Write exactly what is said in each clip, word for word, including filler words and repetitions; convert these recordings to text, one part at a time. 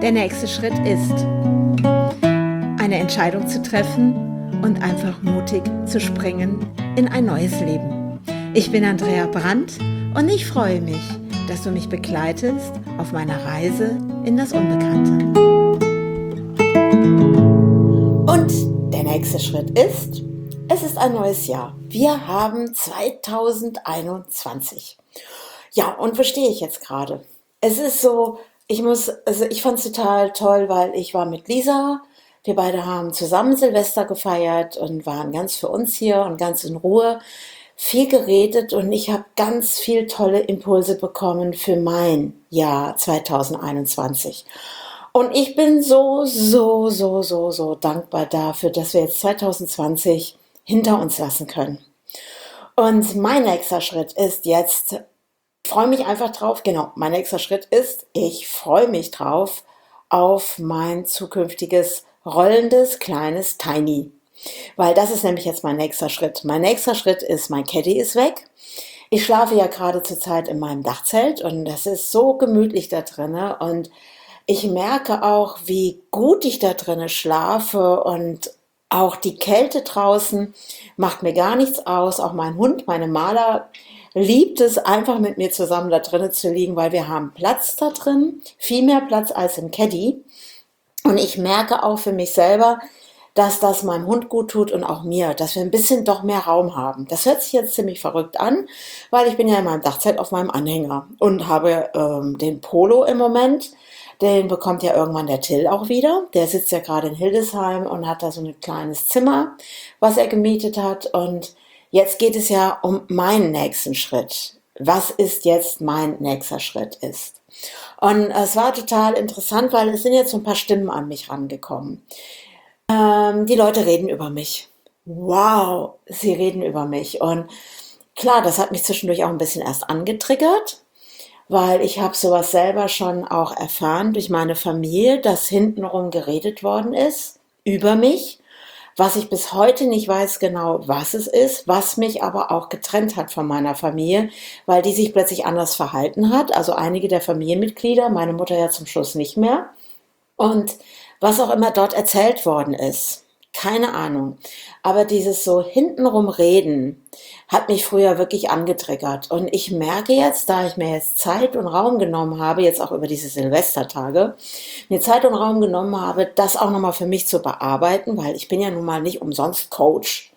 Der nächste Schritt ist, eine Entscheidung zu treffen und einfach mutig zu springen in ein neues Leben. Ich bin Andrea Brandt und ich freue mich, dass du mich begleitest auf meiner Reise in das Unbekannte. Und der nächste Schritt ist, es ist ein neues Jahr. Wir haben zweitausendeinundzwanzig. Ja, und wo stehe ich jetzt gerade? Es ist so, ich muss, also ich fand es total toll, weil ich war mit Lisa. Wir beide haben zusammen Silvester gefeiert und waren ganz für uns hier und ganz in Ruhe. Viel geredet und ich habe ganz viel tolle Impulse bekommen für mein Jahr zweitausendeinundzwanzig. Und ich bin so, so, so, so, so dankbar dafür, dass wir jetzt zweitausendzwanzig hinter uns lassen können. Und mein nächster Schritt ist jetzt, ich freue mich einfach drauf, genau, mein nächster Schritt ist, ich freue mich drauf auf mein zukünftiges rollendes, kleines Tiny. Weil das ist nämlich jetzt mein nächster Schritt. Mein nächster Schritt ist, mein Caddy ist weg. Ich schlafe ja gerade zurzeit in meinem Dachzelt und das ist so gemütlich da drinne und ich merke auch, wie gut ich da drinne schlafe und auch die Kälte draußen macht mir gar nichts aus. Auch mein Hund, meine Mala, liebt es einfach mit mir zusammen da drinnen zu liegen, weil wir haben Platz da drin, viel mehr Platz als im Caddy. Und ich merke auch für mich selber, dass das meinem Hund gut tut und auch mir, dass wir ein bisschen doch mehr Raum haben. Das hört sich jetzt ziemlich verrückt an, weil ich bin ja in meinem Dachzelt auf meinem Anhänger und habe ähm, den Polo im Moment. Den bekommt ja irgendwann der Till auch wieder. Der sitzt ja gerade in Hildesheim und hat da so ein kleines Zimmer, was er gemietet hat. Und jetzt geht es ja um meinen nächsten Schritt. Was ist jetzt mein nächster Schritt ist? Und es war total interessant, weil es sind jetzt so ein paar Stimmen an mich rangekommen. Ähm, die Leute reden über mich. Wow, sie reden über mich. Und klar, das hat mich zwischendurch auch ein bisschen erst angetriggert, weil ich habe sowas selber schon auch erfahren durch meine Familie, dass hintenrum geredet worden ist über mich, was ich bis heute nicht weiß genau, was es ist, was mich aber auch getrennt hat von meiner Familie, weil die sich plötzlich anders verhalten hat. Also einige der Familienmitglieder, meine Mutter ja zum Schluss nicht mehr. Und was auch immer dort erzählt worden ist, keine Ahnung. Aber dieses so hintenrum Reden hat mich früher wirklich angetriggert. Und ich merke jetzt, da ich mir jetzt Zeit und Raum genommen habe, jetzt auch über diese Silvestertage, mir Zeit und Raum genommen habe, das auch nochmal für mich zu bearbeiten, weil ich bin ja nun mal nicht umsonst Coach.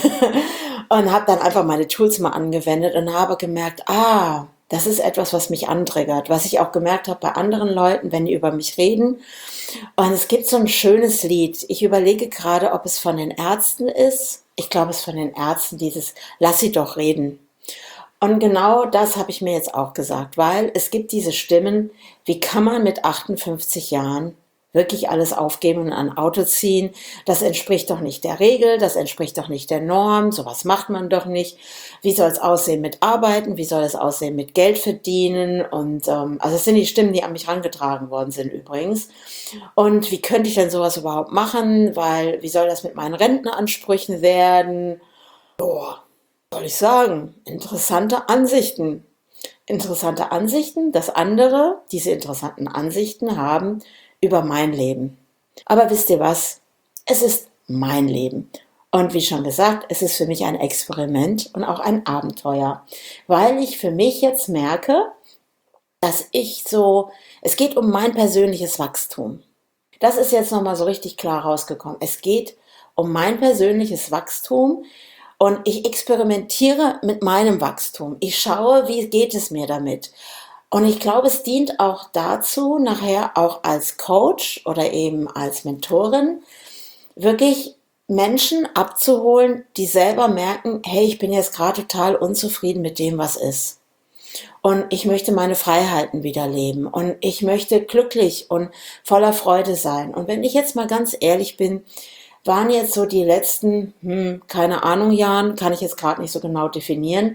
Und habe dann einfach meine Tools mal angewendet und habe gemerkt, ah, das ist etwas, was mich antriggert, was ich auch gemerkt habe bei anderen Leuten, wenn die über mich reden. Und es gibt so ein schönes Lied. Ich überlege gerade, ob es von den Ärzten ist. Ich glaube, es ist von den Ärzten, dieses Lass sie doch reden. Und genau das habe ich mir jetzt auch gesagt, weil es gibt diese Stimmen, wie kann man mit achtundfünfzig Jahren wirklich alles aufgeben und ein Auto ziehen? Das entspricht doch nicht der Regel, das entspricht doch nicht der Norm, sowas macht man doch nicht. Wie soll es aussehen mit Arbeiten, wie soll es aussehen mit Geld verdienen? Und ähm, also es sind die Stimmen, die an mich herangetragen worden sind übrigens. Und wie könnte ich denn sowas überhaupt machen? Weil wie soll das mit meinen Rentenansprüchen werden? Boah, soll ich sagen, interessante Ansichten. Interessante Ansichten, dass andere diese interessanten Ansichten haben über mein Leben. Aber wisst ihr was? Es ist mein Leben. Und wie schon gesagt, es ist für mich ein Experiment und auch ein Abenteuer, weil ich für mich jetzt merke, dass ich so, es geht um mein persönliches Wachstum. Das ist jetzt nochmal so richtig klar rausgekommen. Es geht um mein persönliches Wachstum und ich experimentiere mit meinem Wachstum. Ich schaue, wie geht es mir damit. Und ich glaube, es dient auch dazu, nachher auch als Coach oder eben als Mentorin, wirklich Menschen abzuholen, die selber merken, hey, ich bin jetzt gerade total unzufrieden mit dem, was ist. Und ich möchte meine Freiheiten wieder leben. Und ich möchte glücklich und voller Freude sein. Und wenn ich jetzt mal ganz ehrlich bin, waren jetzt so die letzten, hm, keine Ahnung, Jahren, kann ich jetzt gerade nicht so genau definieren,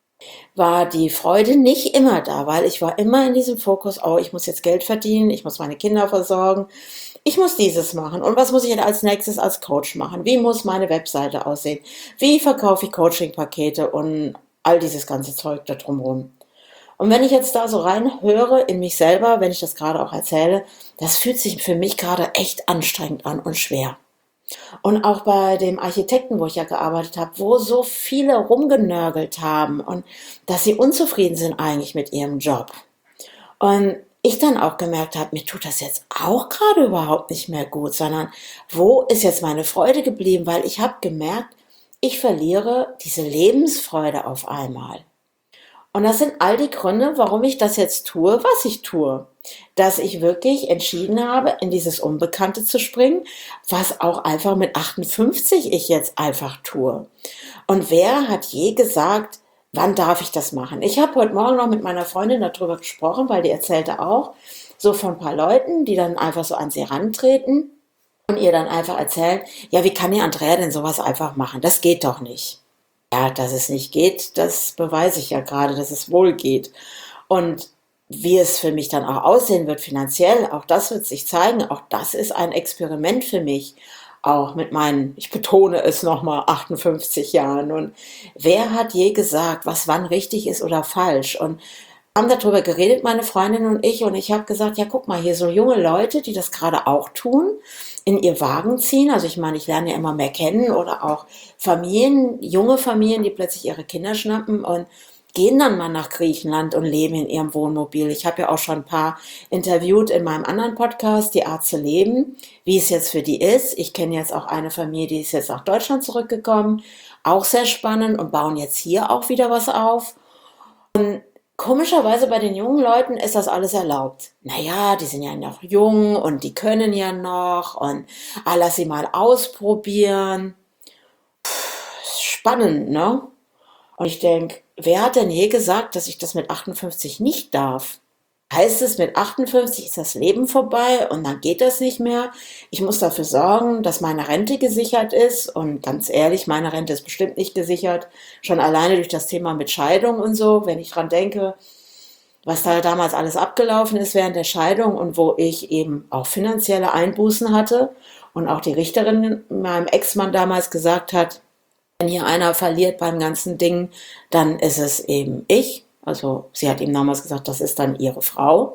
war die Freude nicht immer da, weil ich war immer in diesem Fokus, oh, ich muss jetzt Geld verdienen, ich muss meine Kinder versorgen, ich muss dieses machen und was muss ich denn als nächstes als Coach machen, wie muss meine Webseite aussehen, wie verkaufe ich Coaching-Pakete und all dieses ganze Zeug da drumherum. Und wenn ich jetzt da so reinhöre in mich selber, wenn ich das gerade auch erzähle, das fühlt sich für mich gerade echt anstrengend an und schwer. Und auch bei dem Architekten, wo ich ja gearbeitet habe, wo so viele rumgenörgelt haben und dass sie unzufrieden sind eigentlich mit ihrem Job. Und ich dann auch gemerkt habe, mir tut das jetzt auch gerade überhaupt nicht mehr gut, sondern wo ist jetzt meine Freude geblieben? Weil ich habe gemerkt, ich verliere diese Lebensfreude auf einmal. Und das sind all die Gründe, warum ich das jetzt tue, was ich tue. Dass ich wirklich entschieden habe, in dieses Unbekannte zu springen, was auch einfach mit achtundfünfzig ich jetzt einfach tue. Und wer hat je gesagt, wann darf ich das machen? Ich habe heute Morgen noch mit meiner Freundin darüber gesprochen, weil die erzählte auch so von ein paar Leuten, die dann einfach so an sie rantreten und ihr dann einfach erzählen, ja, wie kann die Andrea denn sowas einfach machen? Das geht doch nicht. Ja, dass es nicht geht, das beweise ich ja gerade, dass es wohl geht. Und wie es für mich dann auch aussehen wird finanziell, auch das wird sich zeigen. Auch das ist ein Experiment für mich. Auch mit meinen, ich betone es nochmal, achtundfünfzig Jahren. Und wer hat je gesagt, was wann richtig ist oder falsch? Und haben darüber geredet, meine Freundin und ich, und ich habe gesagt, ja, guck mal, hier so junge Leute, die das gerade auch tun, in ihr Wagen ziehen. Also ich meine, ich lerne ja immer mehr kennen oder auch Familien, junge Familien, die plötzlich ihre Kinder schnappen und gehen dann mal nach Griechenland und leben in ihrem Wohnmobil. Ich habe ja auch schon ein paar interviewt in meinem anderen Podcast, Die Art zu leben, wie es jetzt für die ist. Ich kenne jetzt auch eine Familie, die ist jetzt nach Deutschland zurückgekommen, auch sehr spannend und bauen jetzt hier auch wieder was auf. Komischerweise bei den jungen Leuten ist das alles erlaubt. Naja, die sind ja noch jung und die können ja noch und ah, lass sie mal ausprobieren. Spannend, ne? Und ich denke, wer hat denn je gesagt, dass ich das mit achtundfünfzig nicht darf? Heißt es, mit achtundfünfzig ist das Leben vorbei und dann geht das nicht mehr? Ich muss dafür sorgen, dass meine Rente gesichert ist. Und ganz ehrlich, meine Rente ist bestimmt nicht gesichert. Schon alleine durch das Thema mit Scheidung und so. Wenn ich dran denke, was da damals alles abgelaufen ist während der Scheidung und wo ich eben auch finanzielle Einbußen hatte. Und auch die Richterin meinem Ex-Mann damals gesagt hat, wenn hier einer verliert beim ganzen Ding, dann ist es eben ich. Also sie hat ihm damals gesagt, das ist dann ihre Frau.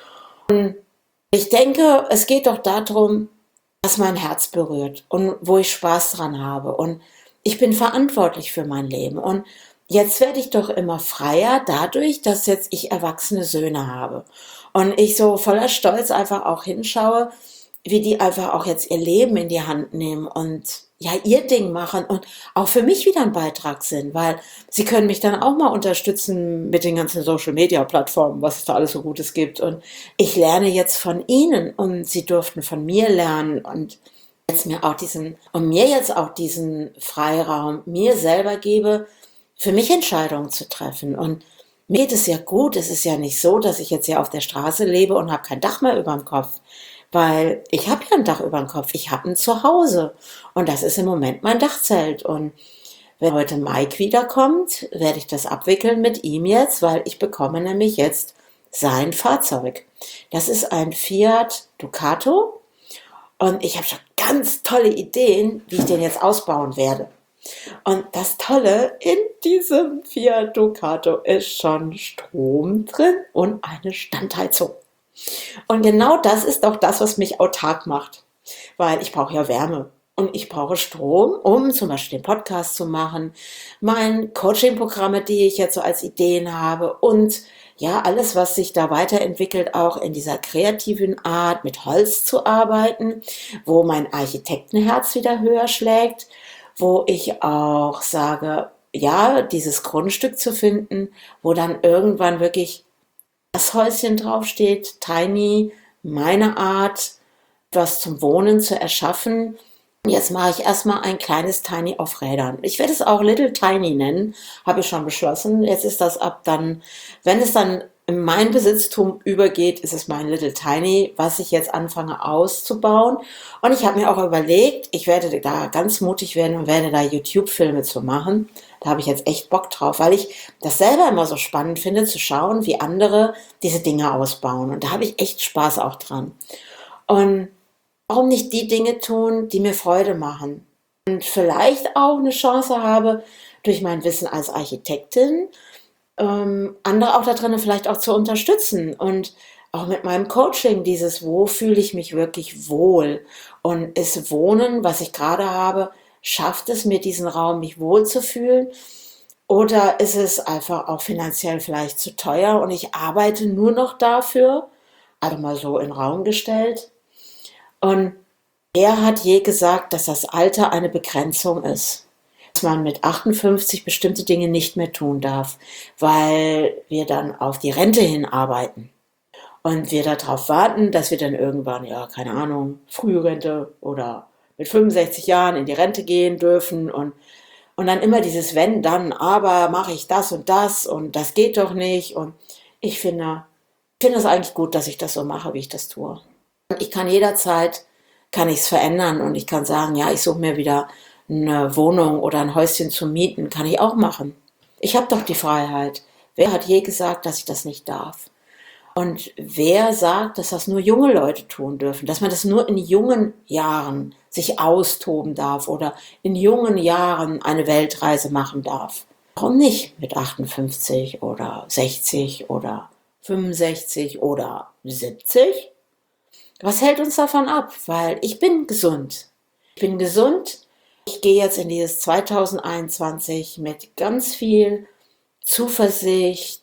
Und ich denke, es geht doch darum, was mein Herz berührt und wo ich Spaß dran habe. Und ich bin verantwortlich für mein Leben. Und jetzt werde ich doch immer freier dadurch, dass jetzt ich erwachsene Söhne habe. Und ich so voller Stolz einfach auch hinschaue, wie die einfach auch jetzt ihr Leben in die Hand nehmen und ja, ihr Ding machen und auch für mich wieder ein Beitrag sind, weil sie können mich dann auch mal unterstützen mit den ganzen Social-Media-Plattformen, was es da alles so Gutes gibt. Und ich lerne jetzt von ihnen und sie durften von mir lernen und jetzt mir auch diesen, und mir jetzt auch diesen Freiraum mir selber gebe, für mich Entscheidungen zu treffen. Und mir geht es ja gut. Es ist ja nicht so, dass ich jetzt hier auf der Straße lebe und habe kein Dach mehr über dem Kopf. Weil ich habe ja ein Dach über dem Kopf, ich habe ein Zuhause und das ist im Moment mein Dachzelt. Und wenn heute Mike wiederkommt, werde ich das abwickeln mit ihm jetzt, weil ich bekomme nämlich jetzt sein Fahrzeug. Das ist ein Fiat Ducato und ich habe schon ganz tolle Ideen, wie ich den jetzt ausbauen werde. Und das Tolle, in diesem Fiat Ducato ist schon Strom drin und eine Standheizung. Und genau das ist auch das, was mich autark macht, weil ich brauche ja Wärme und ich brauche Strom, um zum Beispiel den Podcast zu machen, mein Coaching-Programme, die ich jetzt so als Ideen habe und ja, alles, was sich da weiterentwickelt, auch in dieser kreativen Art mit Holz zu arbeiten, wo mein Architektenherz wieder höher schlägt, wo ich auch sage, ja, dieses Grundstück zu finden, wo dann irgendwann wirklich das Häuschen draufsteht, Tiny, meine Art, was zum Wohnen zu erschaffen. Jetzt mache ich erstmal ein kleines Tiny auf Rädern. Ich werde es auch Little Tiny nennen, habe ich schon beschlossen. Jetzt ist das ab dann, wenn es dann in mein Besitztum übergeht, ist es mein Little Tiny, was ich jetzt anfange auszubauen. Und ich habe mir auch überlegt, ich werde da ganz mutig werden und werde da YouTube-Filme zu machen. Da habe ich jetzt echt Bock drauf, weil ich das selber immer so spannend finde, zu schauen, wie andere diese Dinge ausbauen. Und da habe ich echt Spaß auch dran. Und warum nicht die Dinge tun, die mir Freude machen? Und vielleicht auch eine Chance habe, durch mein Wissen als Architektin ähm, andere auch da drin vielleicht auch zu unterstützen und auch mit meinem Coaching dieses, wo fühle ich mich wirklich wohl und ist Wohnen, was ich gerade habe, schafft es mir diesen Raum, mich wohl zu fühlen oder ist es einfach auch finanziell vielleicht zu teuer und ich arbeite nur noch dafür, also mal so in den Raum gestellt. Und er hat je gesagt, dass das Alter eine Begrenzung ist, dass man mit achtundfünfzig bestimmte Dinge nicht mehr tun darf, weil wir dann auf die Rente hinarbeiten. Und wir darauf warten, dass wir dann irgendwann, ja, keine Ahnung, Frührente oder mit fünfundsechzig Jahren in die Rente gehen dürfen und, und dann immer dieses Wenn, dann, aber mache ich das und das und das geht doch nicht. Und ich finde, ich finde es eigentlich gut, dass ich das so mache, wie ich das tue. Ich kann jederzeit, kann ich es verändern und ich kann sagen, ja, ich suche mir wieder eine Wohnung oder ein Häuschen zu mieten, kann ich auch machen. Ich habe doch die Freiheit. Wer hat je gesagt, dass ich das nicht darf? Und wer sagt, dass das nur junge Leute tun dürfen, dass man das nur in jungen Jahren sich austoben darf oder in jungen Jahren eine Weltreise machen darf? Warum nicht mit achtundfünfzig oder sechzig oder fünfundsechzig oder siebzig? Was hält uns davon ab? Weil ich bin gesund. Ich bin gesund. Ich gehe jetzt in dieses zweitausendeinundzwanzig mit ganz viel Zuversicht,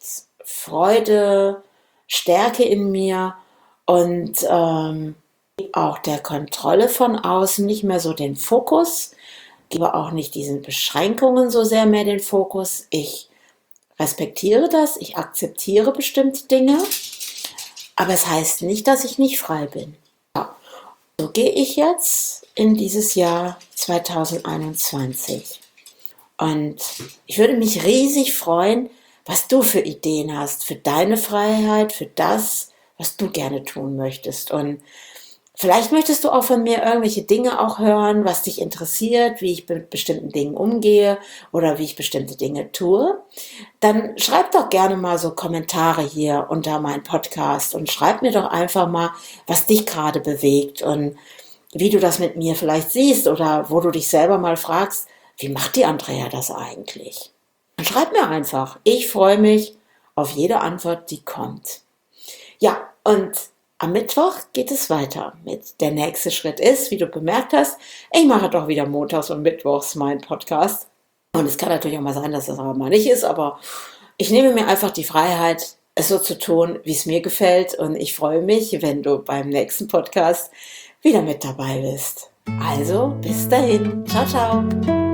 Freude, Stärke in mir und ähm, auch der Kontrolle von außen nicht mehr so den Fokus, gebe auch nicht diesen Beschränkungen so sehr mehr den Fokus. Ich respektiere das, ich akzeptiere bestimmte Dinge, aber es heißt nicht, dass ich nicht frei bin. Ja. So gehe ich jetzt in dieses Jahr zweitausendeinundzwanzig. Und ich würde mich riesig freuen, was du für Ideen hast, für deine Freiheit, für das, was du gerne tun möchtest. Und vielleicht möchtest du auch von mir irgendwelche Dinge auch hören, was dich interessiert, wie ich mit bestimmten Dingen umgehe oder wie ich bestimmte Dinge tue. Dann schreib doch gerne mal so Kommentare hier unter meinen Podcast und schreib mir doch einfach mal, was dich gerade bewegt und wie du das mit mir vielleicht siehst oder wo du dich selber mal fragst, wie macht die Andrea das eigentlich? Dann schreib mir einfach. Ich freue mich auf jede Antwort, die kommt. Ja, und am Mittwoch geht es weiter. Mit der nächste Schritt ist, wie du bemerkt hast, ich mache doch wieder montags und mittwochs meinen Podcast. Und es kann natürlich auch mal sein, dass das aber mal nicht ist, aber ich nehme mir einfach die Freiheit, es so zu tun, wie es mir gefällt. Und ich freue mich, wenn du beim nächsten Podcast wieder mit dabei bist. Also, bis dahin. Ciao, ciao.